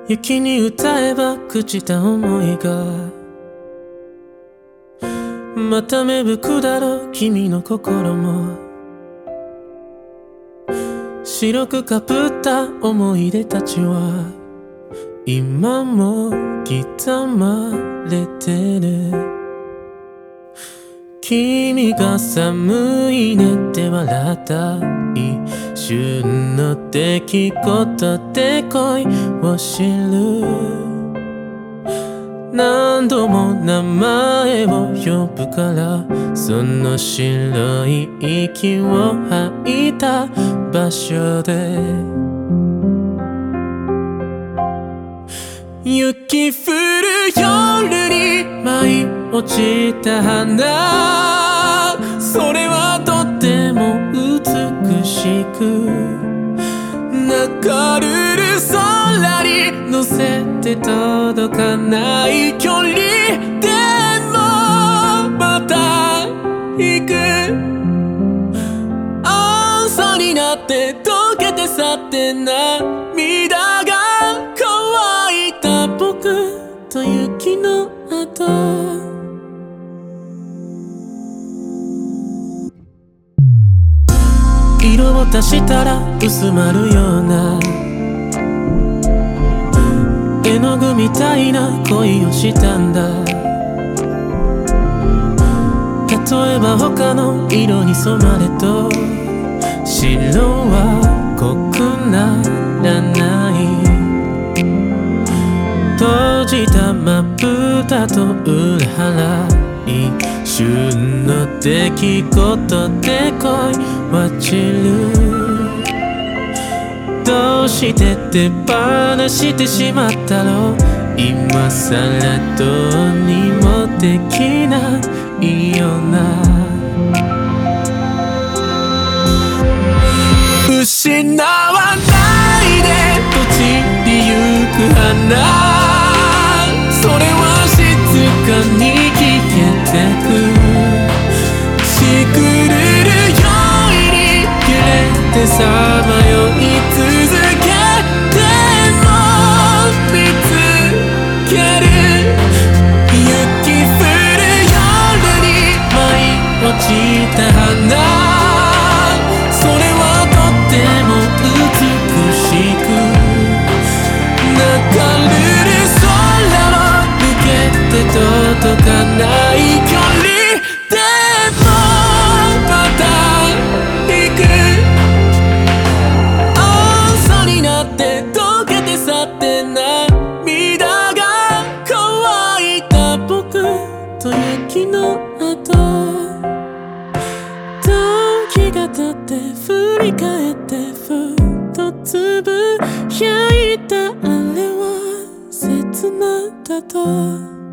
雪に歌えば朽ちた想いがまた芽吹くだろう君の心も。白くかぶった思い出たちは今も刻まれてる。君が寒いねって笑った一瞬の出来事で恋を知る。何度も名前を呼ぶからその白い息を吐いた場所で雪降る夜に舞い落ちた花、それはとっても美しく流れる空に乗せて届かない距離でもまた行く。朝になって溶けて去って涙が乾いた僕と雪の後、色を足したら薄まるような絵の具みたいな恋をしたんだ。例えば他の色に染まれと白は濃くならない。閉じたまぶたと裏腹一瞬の出来事で恋は散る。どうして手放してしまったろう、今さらどうにもできないよな。失わないで落ちりゆく花、それは静かに消えてく。しくるるよいに揺れてさまよい続けても見つける。雪降る夜に舞い落ちた花、それはとっても美しく流れる空を抜けて届かない距離でもまた行く。朝になって溶けて去って涙が乾いた僕と雪の後、時が経って振り返ってふっとつぶやいたあれは切なだと